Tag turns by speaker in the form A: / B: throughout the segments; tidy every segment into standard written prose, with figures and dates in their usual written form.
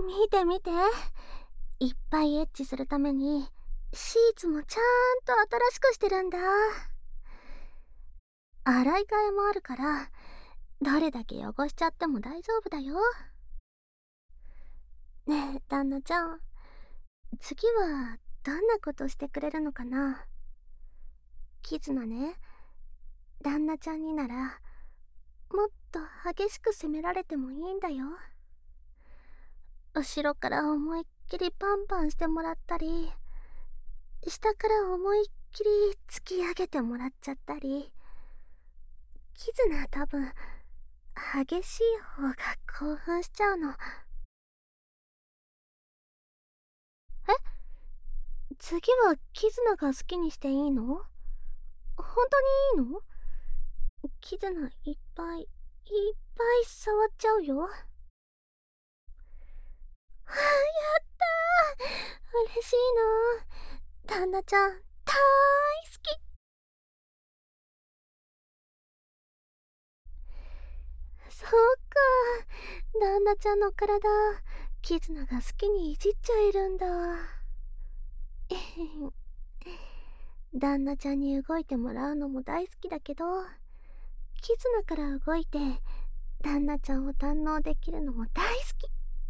A: 見て見て。いっぱいエッチするために、シーツもちゃんと新しくしてるんだ。洗い替えもあるから、どれだけ汚しちゃっても大丈夫だよ。ねえ、旦那ちゃん。次は、どんなことしてくれるのかな。キズナね、旦那ちゃんになら、もっと激しく責められてもいいんだよ。後ろから思いっきりパンパンしてもらったり、下から思いっきり突き上げてもらっちゃったり。キズナ多分、激しい方が興奮しちゃうの。え、次はキズナが好きにしていいの？本当にいいの？キズナいっぱい触っちゃうよ。はあ、やったー。嬉しいな。旦那ちゃん、大好き。そうか。旦那ちゃんの体、キズナが好きにいじっちゃえるんだ。旦那ちゃんに動いてもらうのも大好きだけど、キズナから動いて旦那ちゃんを堪能できるのも大好き。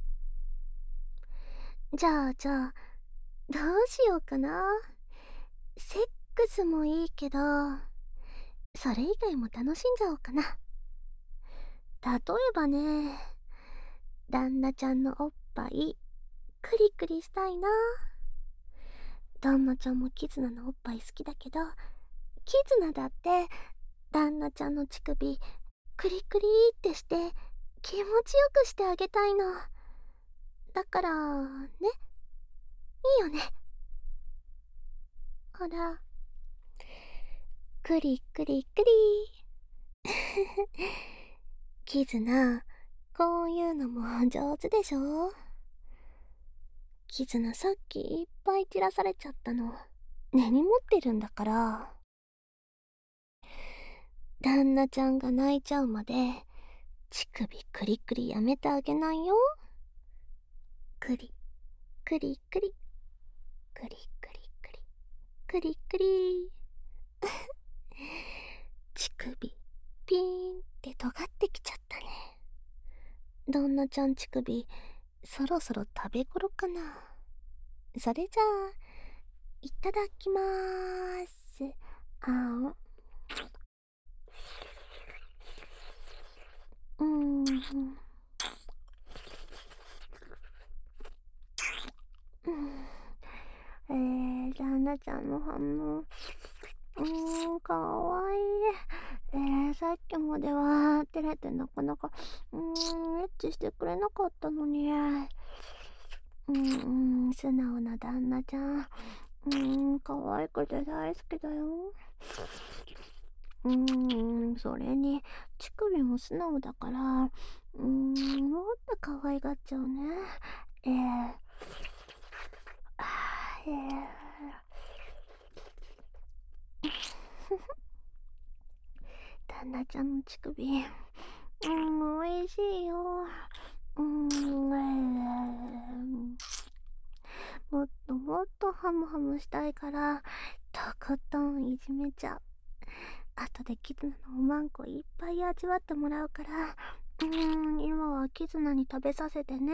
A: じゃあ、どうしようかな。セックスもいいけど、それ以外も楽しんじゃおうかな。例えばね、旦那ちゃんのおっぱいクリクリしたいな。旦那ちゃんもキズナのおっぱい好きだけど、キズナだって旦那ちゃんの乳首クリクリってして気持ちよくしてあげたいの。だからね、いいよね。ほら、クリクリクリ。キズナ、こういうのも上手でしょ。キズナさっきいっぱい散らされちゃったの根に持ってるんだから。旦那ちゃんが泣いちゃうまで乳首クリクリやめてあげないよ。クリクリクリクリクリクリクリクリ。乳首ピーンって尖ってきちゃったね。旦那ちゃん乳首そろそろ食べ頃かな。それじゃあいただきまーす。あーうーん旦那ちゃんの反応、かわいい。さっきまでは照れてなかなかエッチしてくれなかったのに。素直な旦那ちゃん、可愛くて大好きだよ。それに乳首も素直だから、もっと可愛がっちゃうね。えー、え旦那ちゃんの乳首、美味しいよ。もっともっとハムハムしたいから、とことんいじめちゃう。後でキズナのおまんこいっぱい味わってもらうから、今はキズナに食べさせてね。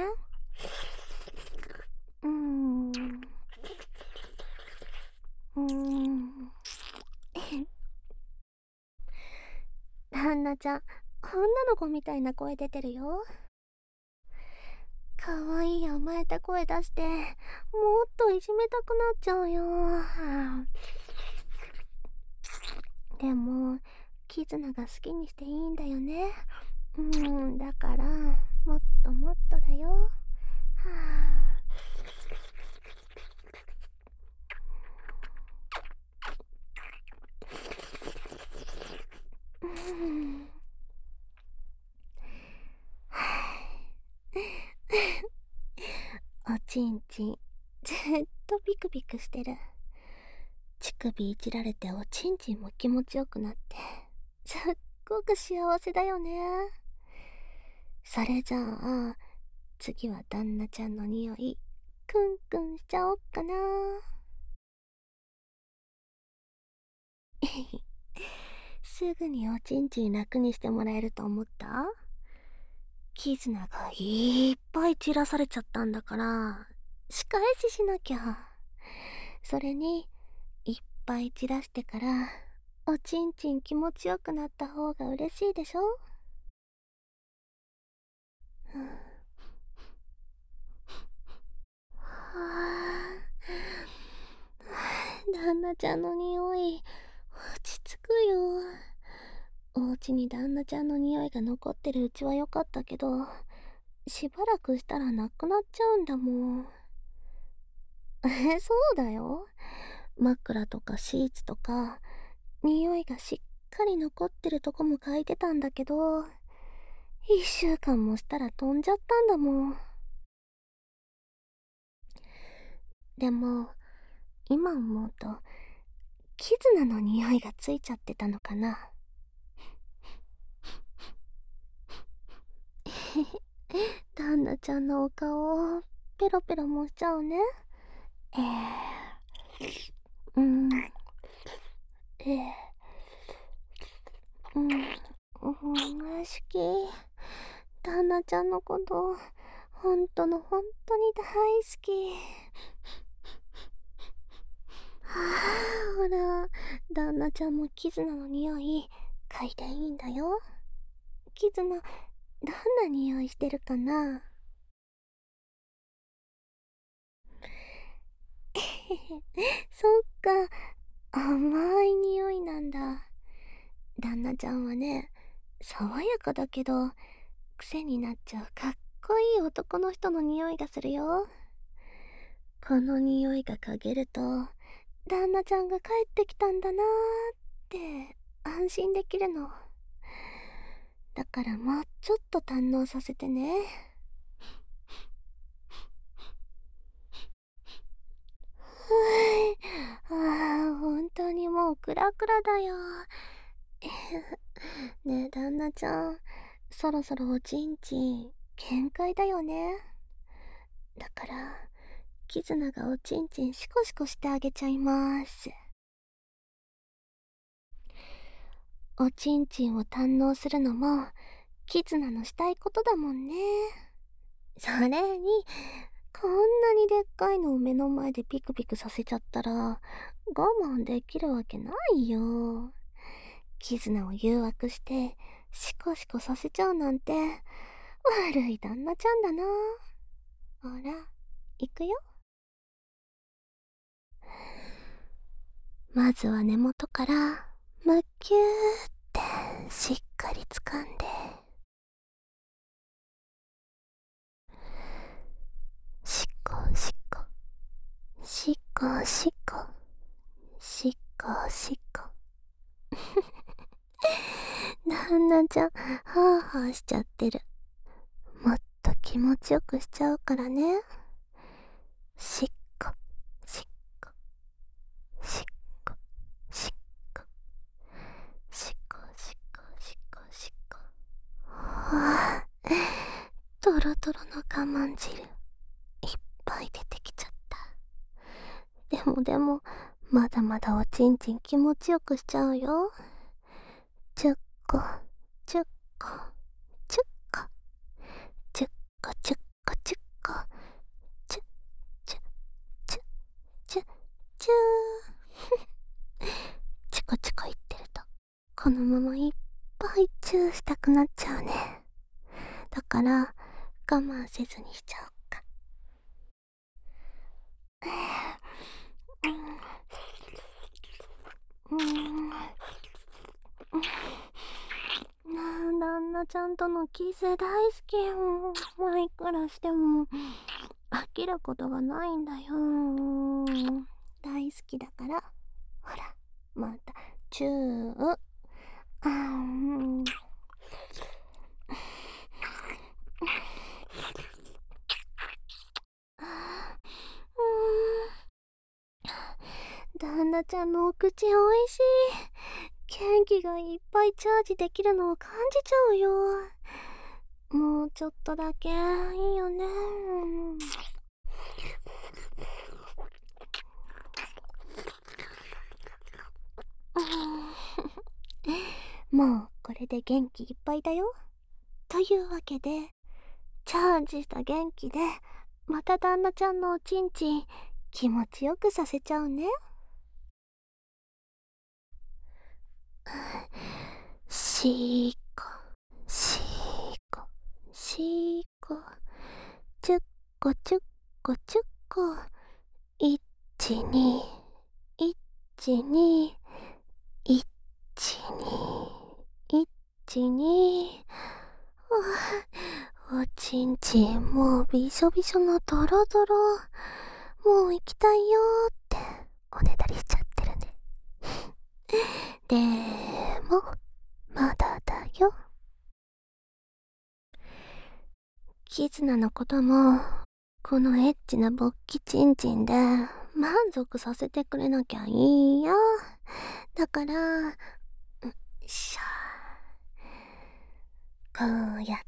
A: うーん。うーん。旦那ちゃん、女の子みたいな声出てるよ。かわいい甘えた声出して、もっといじめたくなっちゃうよ。でも、キズナが好きにしていいんだよね。だから、もっともっとだよ。はあ。おちんちん、ずっとビクビクしてる。乳首いじられておちんちんも気持ちよくなって、すっごく幸せだよね。それじゃあ、 次は旦那ちゃんの匂いクンクンしちゃおっかな。すぐにおちんちん楽にしてもらえると思った？キズナがいっぱい散らされちゃったんだから仕返ししなきゃ。それにいっぱい散らしてからおちんちん気持ちよくなった方が嬉しいでしょ。はあ、旦那ちゃんの匂い落ち着くよ。お家に旦那ちゃんの匂いが残ってるうちは良かったけど、しばらくしたらなくなっちゃうんだもん。そうだよ。枕とかシーツとか匂いがしっかり残ってるとこも嗅いでたんだけど、1週間もしたら飛んじゃったんだもん。でも今思うとキズナの匂いがついちゃってたのかな。旦那ちゃんのお顔をペロペロもしちゃうね。えー、うん、うん、好き。旦那ちゃんのこと、本当の本当に大好き。はあ、ほら、旦那ちゃんもキズナの匂い嗅いでいいんだよ。キズナ、どんな匂いしてるかな？そっか、甘い匂いなんだ。旦那ちゃんはね、爽やかだけど癖になっちゃうかっこいい男の人の匂いがするよ。この匂いが嗅げると旦那ちゃんが帰ってきたんだなーって安心できるの。だからもうちょっと堪能させてね。ふあ、本当にもうクラクラだよ。ねえ旦那ちゃん、そろそろおちんちん限界だよね。だからキズナがおちんちんシコシコしてあげちゃいます。おちんちんを堪能するのもキズナのしたいことだもんね。それにこんなにでっかいのを目の前でピクピクさせちゃったら我慢できるわけないよ。キズナを誘惑してシコシコさせちゃうなんて悪い旦那ちゃんだな。ほら行くよ。まずは根元からむきゅーってしっかり掴んで、しっこしっこしっこしっこしっこしっこ。旦那ちゃんハーハーしちゃってる。もっと気持ちよくしちゃうからね。しっこしっこしっこしっこしっこしっこしっこしっこ。はあ、トロトロの我慢汁いっぱい出てきちゃった。でもまだまだおちんちん気持ちよくしちゃうよ。ちゅっこちゅっこちゅっこちゅっこちゅっこちゅっこちゅっちゅっちゅっちゅっちゅー。チコチコ言ってるとこのままいっぱいチューしたくなっちゃうね。だから我慢せずにしちゃおっか。旦那ちゃんとのキス大好きよ。いくらしても飽きることがないんだよ。大好きだから。ほらまたチュー。旦那ちゃんのお口おいしい。元気がいっぱいチャージできるのを感じちゃうよ。 もうちょっとだけいいよね。もうこれで元気いっぱいだよ。というわけで、チャージした元気で、また旦那ちゃんのおちんちん、気持ちよくさせちゃうね。しーこ、しーこ、しーこ、ちゅっこちゅっこちゅっこ、いっちに、いっちに、いっちに、いっちに、おちんちんもうびしょびしょのドロドロ、もう行きたいよーっておねだりしちゃってるね。でも、まだだよ。キズナのことも、このエッチな勃起チンチンで満足させてくれなきゃいいよ。だから、しゃこうやって、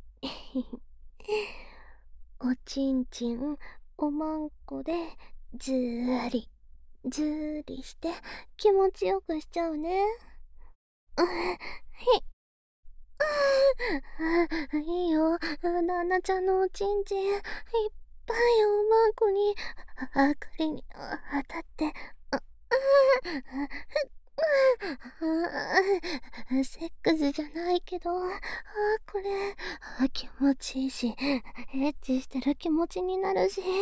A: おちんちんおまんこでずーり、ずーりして気持ちよくしちゃうね。いいよ。旦那ちゃんのおちんちん、いっぱいおまんこに、あかりに当たって、セックスじゃないけど、これ、気持ちいいし、エッチしてる気持ちになるし、好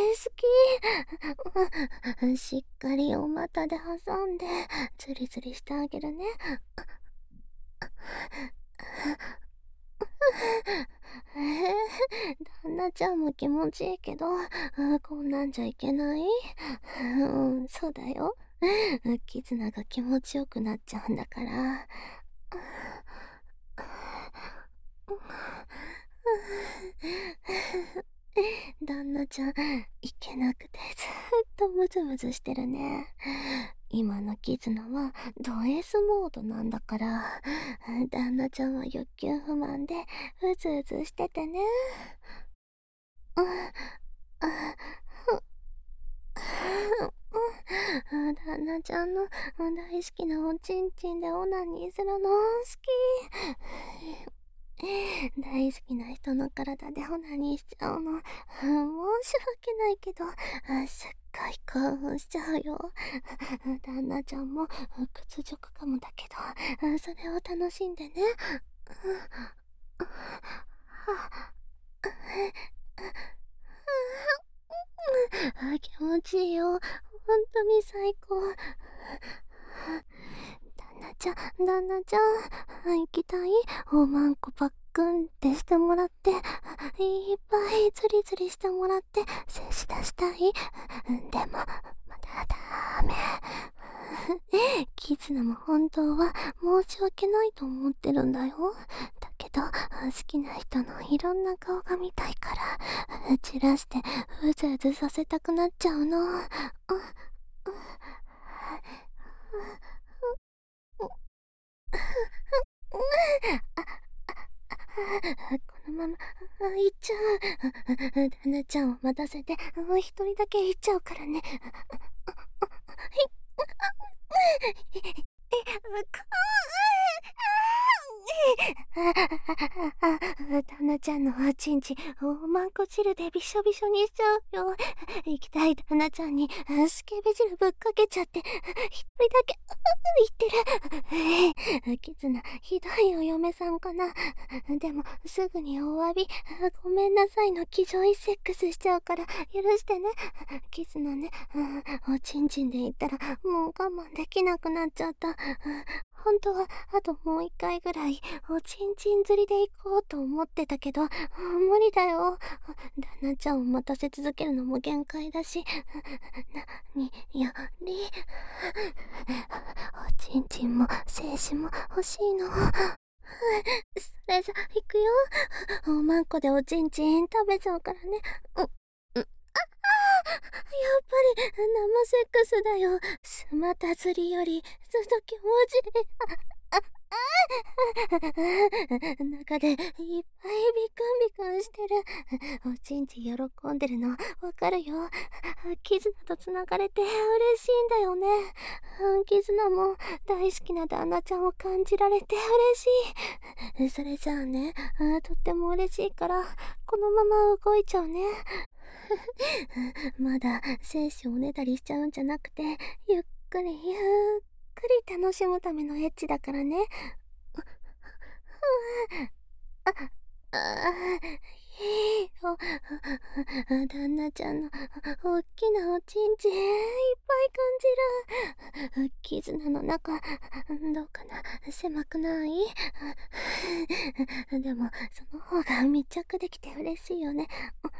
A: き。しっかりお股で挟んで、ズリズリしてあげるね。旦那ちゃんも気持ちいいけど、こんなんじゃいけない。そうだよ。キズナが気持ちよくなっちゃうんだから。旦那ちゃん、いけなくてずっとムズムズしてるね。今のキズナはド S モードなんだから、旦那ちゃんは欲求不満でうずうずしててね。旦那ちゃんの大好きなおちんちんでオナニーするの好き。大好きな人の体でオナニーしちゃうの、申し訳ないけど、すっごい興奮しちゃうよ。旦那ちゃんも屈辱かもだけど、それを楽しんでね。気持ちいいよ。本当に最高。旦那ちゃん、行きたい？おまんこパックンってしてもらって、いっぱいズリズリしてもらって、精子出したい？でも、まだダメ。キズナも本当は申し訳ないと思ってるんだよ。だけど、好きな人のいろんな顔が見たいから、散らしてうずうずさせたくなっちゃうの。このまま行っちゃう。旦那ちゃんを待たせて一人だけ行っちゃうからね。旦那ちゃんのおちんちおまんこ汁でびしょびしょにしちゃうよ。行きたい旦那ちゃんにスケベ汁ぶっかけちゃって一人だけ言ってる。キズナひどいお嫁さんかな。でもすぐにお詫び、ごめんなさいの気丈いセックスしちゃうから許してね。キズナね、おちんちんで言ったらもう我慢できなくなっちゃった。本当はあともう一回ぐらいおちんちん釣りで行こうと思ってたけど、無理だよ。旦那ちゃんを待たせ続けるのも限界だし、何よりおちんちんも精子も欲しいの。それじゃ行くよ。おまんこでおちんちん食べちゃうからね。やっぱり生セックスだよ。スマタ釣りよりずっと気持ちいい。 中でいっぱいビクンビクンしてる。おちんち喜んでるのわかるよ。キズナと繋がれて嬉しいんだよね。キズナも大好きな旦那ちゃんを感じられて嬉しい。それじゃあね、とっても嬉しいから、このまま動いちゃうね。まだ精子をおねだりしちゃうんじゃなくて、ゆっくりゆっくり楽しむためのエッチだからね。あ、いいよ。旦那ちゃんのおっきなおちんちいっぱい感じる。絆の中、どうかな、狭くない？でも、その方が密着できて嬉しいよね。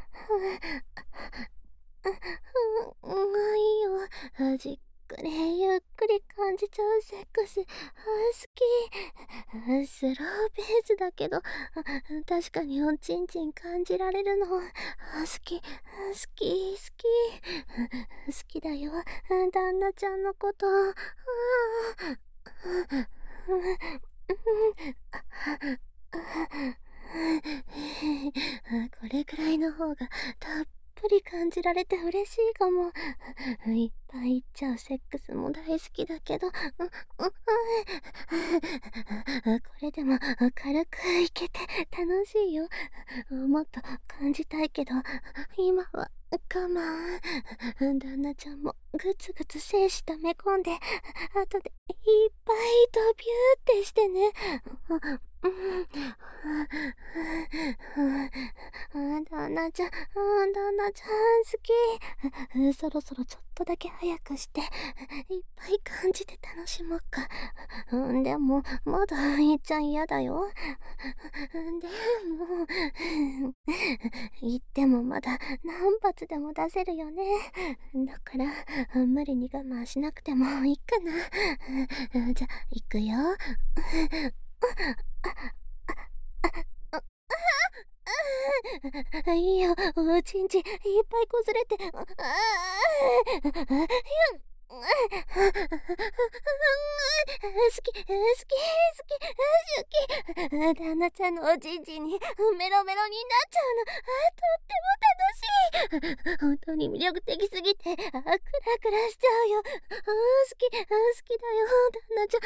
A: いいよ。じっくりゆっくり感じちゃうセックス。好き。スローペースだけど、確かにおちんちん感じられるの。好き、好き、好き。好きだよ。旦那ちゃんのこと。これくらいの方がたっぷり感じられて嬉しいかも。いっぱいいっちゃうセックスも大好きだけど、これでも軽くいけて楽しいよ。もっと感じたいけど、今は我慢。旦那ちゃんもぐつぐつ精子溜め込んで、後でいっぱいドビューってしてね。旦那ちゃん、旦那ちゃん好き。そろそろちょっとだけ早くして、いっぱい感じて楽しもうか。でも、まだいっちゃん嫌だよ。でも、言ってもまだ何発でも出せるよね。だから、無理に我慢しなくてもいいかな。じゃ、行くよ。いいよ、おちんちいっぱいこすれて。好き、好き、好き、好き。旦那ちゃんのおちんちにメロメロになっちゃうの。とっても楽しい。本当に魅力的すぎて、クラクラしちゃうよ。好き、好きだよ、旦那ち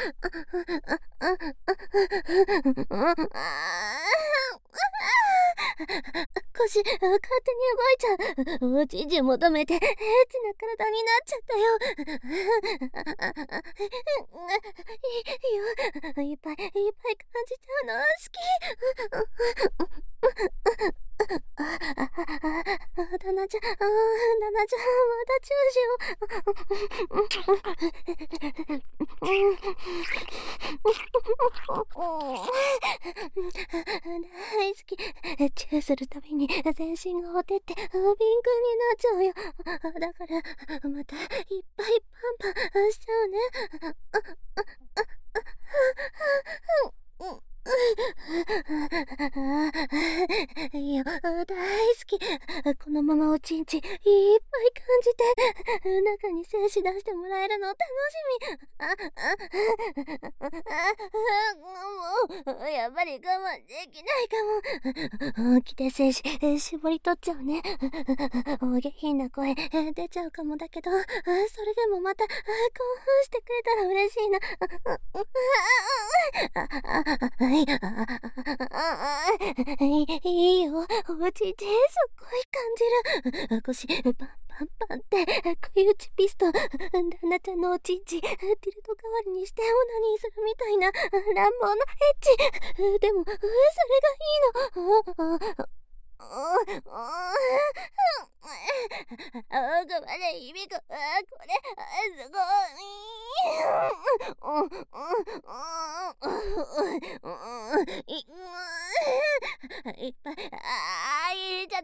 A: ゃん。腰、勝手に動いちゃう。おちんち求めて、エッチな体になっちゃったよ。いいよ。いっぱい感じちゃうの。好き。旦那ちゃん、旦那ちゃん、またチューしよう。大好き。チューするたびに全身がほてってピンクになっちゃうよ。だから、またいっぱいパンパンしちゃうね。いいよ、大好き。このままおちんちいっぱい感じて、中に精子出してもらえるの楽しみ。もう、やっぱり我慢できないかも。本気で精子絞り取っちゃうね。お下品な声出ちゃうかもだけど、それでもまた興奮してくれたら嬉しいな。いいよ。おちんちすっごい感じる。腰パンパンパンって食い打ちピストン。旦那ちゃんのおちんちティルト代わりにしてオナニーするみたいな乱暴なエッチ。でもそれがいいの。奥まで響く。これすごい。いっぱい入れちゃって。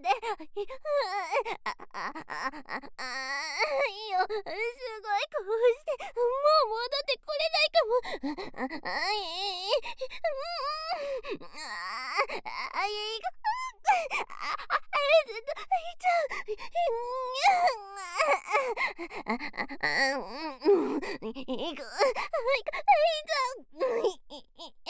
A: いいよ。すごい興奮して、もう戻ってこれないかも。いく。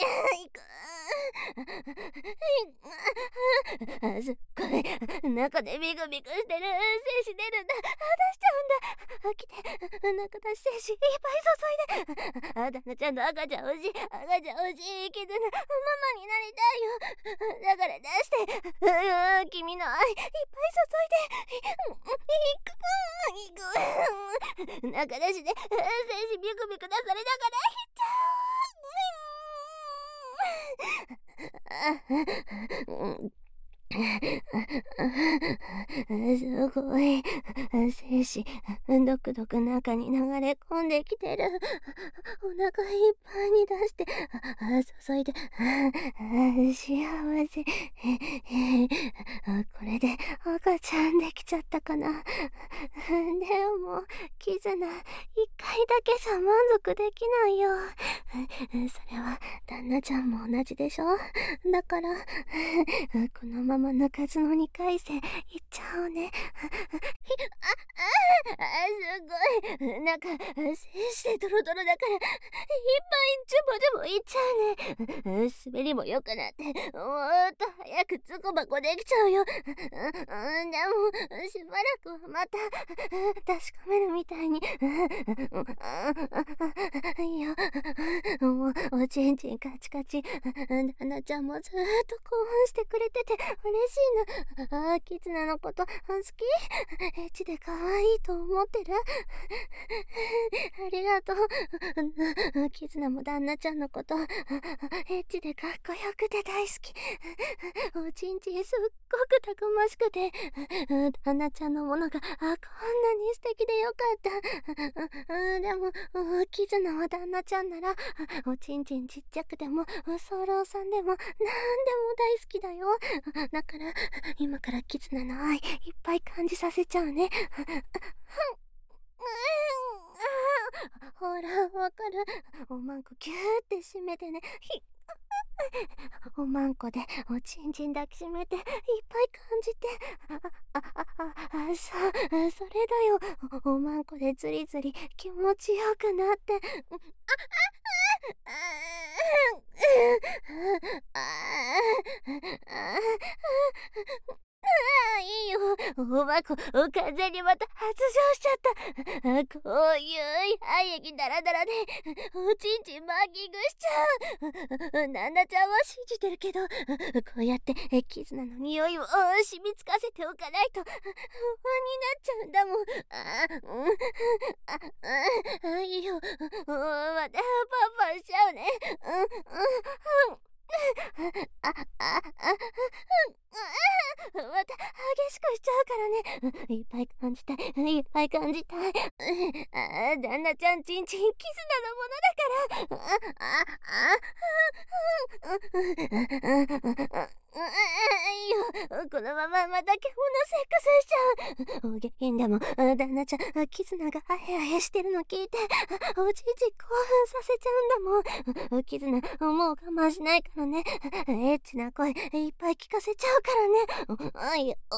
A: クビクしてる。精子出るんだ。出しちゃうんだ。来て、中出し精子いっぱい注いで。旦那ちゃんの赤ちゃん欲しい。赤ちゃん欲しい。キズナ、ママになりたいよ。だから出して。君の愛いっぱい注いで。いく。中出しで精子ビクビク出されながらすごい。精子、どくどく中に流れ込んできてる。お腹いっぱいに出して、注いで、幸せ。これで赤ちゃんできちゃったかな。でも、キズナ、一回だけじゃ満足できないよ。それは、旦那ちゃんも同じでしょ。だから、このまま抜かずの2回戦いっちゃおうね。すごい。なんか、精子でドロドロだから、いっぱいチュボチュボいっちゃうね。滑りも良くなって、もっと早くつこばこできちゃうよ。でも、しばらくはまた、確かめるみたいに。いいよ。もう、おちんちんカチカチ。旦那ちゃんもずーっと興奮してくれてて嬉しいな。キツナのこと好き？エッチで可愛いと思ってる？ありがとう。キツナも旦那ちゃんのことエッチでかっこよくて大好き。おちんちんすっごくたくましくて、旦那ちゃんのものがこんなに素敵でよかった。でもキツナは旦那ちゃんならおちんちんちっちゃくても早漏さんでもなんでも大好きだよ。だから今からキツナの愛いっぱい感じさせちゃうね。ほらわかる？おまんこギューって締めてね。おまんこでおちんちん抱きしめていっぱい感じて。それだよ。おまんこでズリズリ気持ちよくなって。いいよ。おまこ、完全にまた発情しちゃった。こういう廃液ダラダラで、おちんちんマーキングしちゃう。ナナちゃんは信じてるけど、こうやってキズナの匂いを染みつかせておかないと、不安になっちゃうんだもん。いいよ。またパンパンしちゃうね。また激しくしちゃうからね。いっぱい感じたい。いっぱい感じたい。旦那ちゃんちんちんキズナのものだから。いいよ。このまままた獣セックスしちゃう。お下品でも旦那ちゃんキズナがアヘアヘしてるの聞いておちんちん興奮させちゃうんだもん。キズナもう我慢しないからね。エッチな声いっぱい聞かせちゃうからね。いいよ。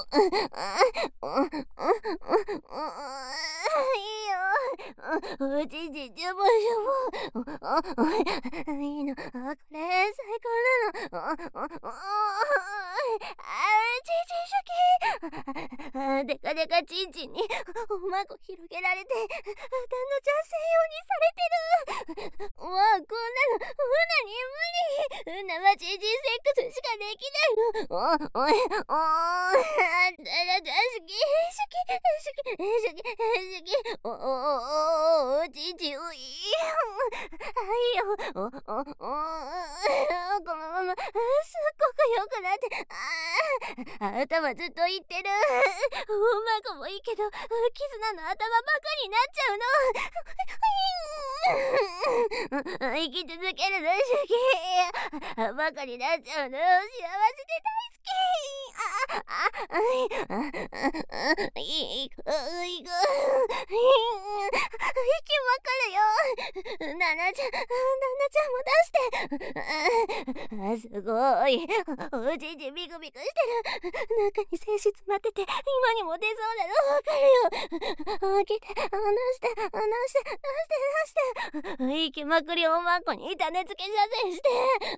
A: おちんちんジュボジュボ。いいの。これ最高なの。ちんちんシャキ。でかでかちんちんにおまこ広げられて旦那ちゃん専用にされてる。もうこんなの無理。生ちんちんセックスしかできないの。旦那ちゃん好き。おちんちんいいよ。このまますっごく良くなって。頭ずっと言ってる。おまこもいいけどキズナの頭ばかりになっちゃうの。生き続けるのシュキ。バカになっちゃうの。幸せで大好き。息もかるよ。旦那ちゃんも出して。すごい。おじいじビクビクしてる。中に精子詰まってて、今にも出そうなのわかるよ。開けて、離して、離して、出して、出して。息まくりおまんこに種付け射精して。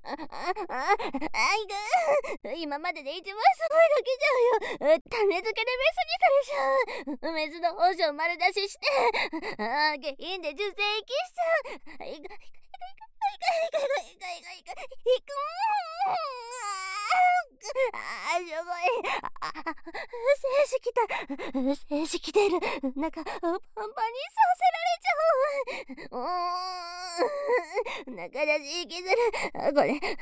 A: 今までで一番すごいガキじゃんよ。種付けでメスにされちゃう。メスの胞子を丸出しして。下品で受精器しちゃう。いくいくいくいくいくいくいくいくいくいくいくしょぼい。精子きた。精子きてる。中パンパンにさせられちゃう。中出し息する。これ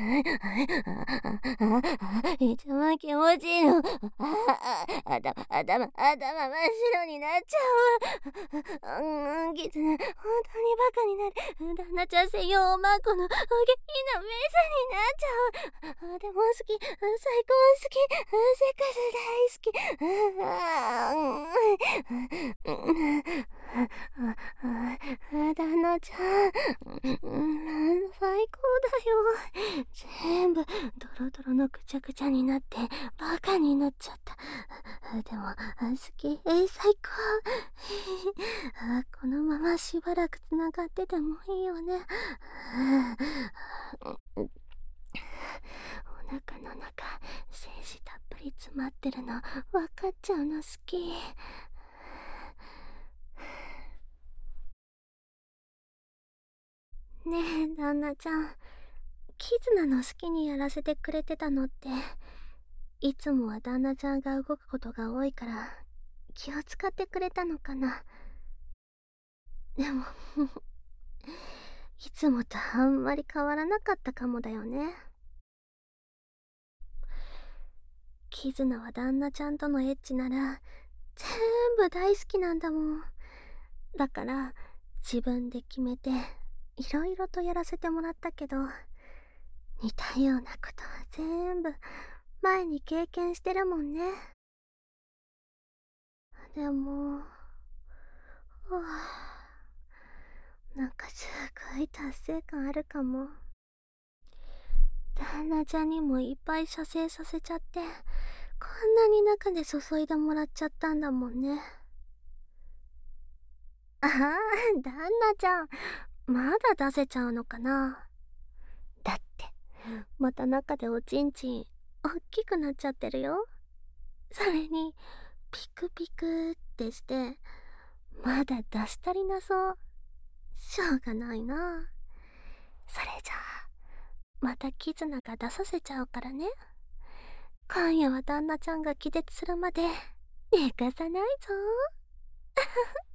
A: 一番気持ちいいの。頭真っ白になっちゃう。キツネ、本当にバカになる。旦那ちゃん専用おまんこのお下品なメスになっちゃう。でも好き、最高好き、セックス大好き。旦那ちゃん、最高だよ。全部ドロドロのくちゃくちゃになってバカになっちゃった。でも好き、最高。このまましばらくつながっててもいいよね。お腹の中精子たっぷり詰まってるの分かっちゃうの好き。ねえ旦那ちゃん、キズナの好きにやらせてくれてたのって、いつもは旦那ちゃんが動くことが多いから気を使ってくれたのかな。でもいつもとあんまり変わらなかったかもだよね。キズナは旦那ちゃんとのエッチなら全部大好きなんだもん。だから自分で決めていろいろとやらせてもらったけど、似たようなことは全部前に経験してるもんね。でもなんかすごい達成感あるかも。旦那ちゃんにもいっぱい射精させちゃって、こんなに中で注いでもらっちゃったんだもんね。旦那ちゃん、まだ出せちゃうのかな。だってまた中でおちんちんおっきくなっちゃってるよ。それにピクピクってしてまだ出し足りなそう。しょうがないな。それじゃあまたキズナが出させちゃうからね。今夜は旦那ちゃんが気絶するまで寝かさないぞ。